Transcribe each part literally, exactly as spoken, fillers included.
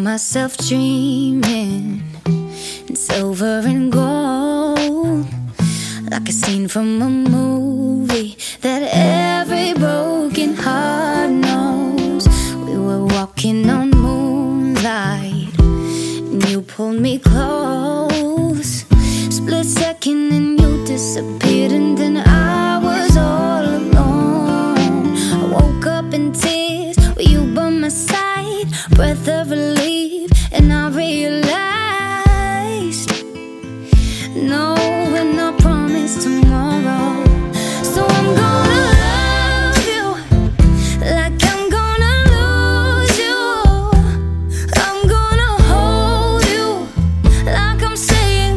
Found myself dreaming in silver and gold, like a scene from a movie that every broken heart knows. We were walking on moonlight and you pulled me close. Split second and you disappeared, and then I was all alone. I woke up in tears with you by my side, breath of relief, and I realized no, we're not promised tomorrow. So I'm gonna love you like I'm gonna lose you. I'm gonna hold you like I'm saying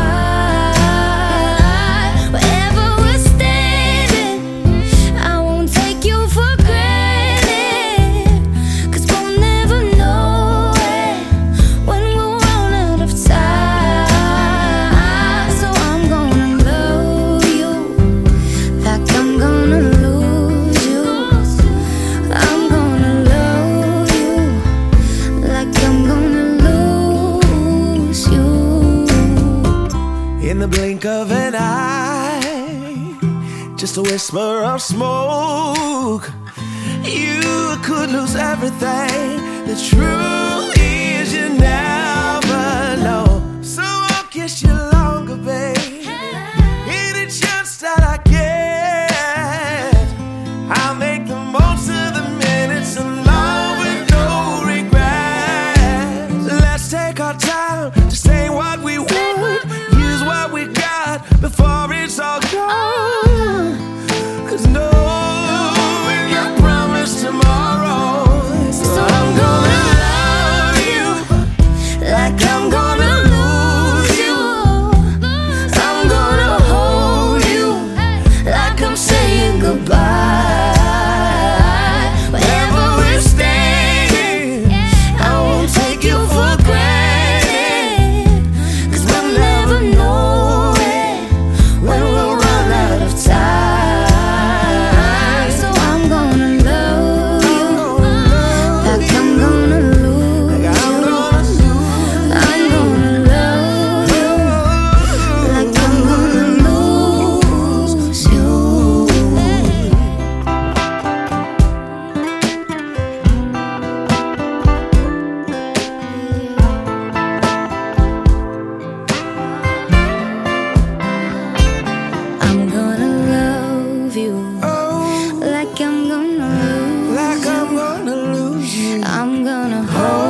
goodbye. Wherever we're standing, I won't take you for granted, 'cause we'll never know it when we'll run out of time. So I'm gonna love you like I'm gonna lose you. I'm gonna love you like I'm gonna lose you. In the blink of an eye, just a whisper of smoke, you could lose everything. The truth is you never know. So I'll kiss you longer, babe. Any chance that I get, I'll make the most of the minutes in love with no regrets. Let's take our time to say what we want, use what we got before it's all gone. 'Cause no, we're not promised tomorrow. So I'm gonna love you like I'm gonna lose you. I'm gonna hold you like I'm saying goodbye. Wherever we're standing, I won't take you for granted, 'cause we'll never know it when we'll run out of time. So I'm gonna love you like I'm gonna lose you. I'm gonna love you like I'm gonna lose you. I'm gonna love you like I'm gonna lose Like I'm gonna lose you. I'm gonna hold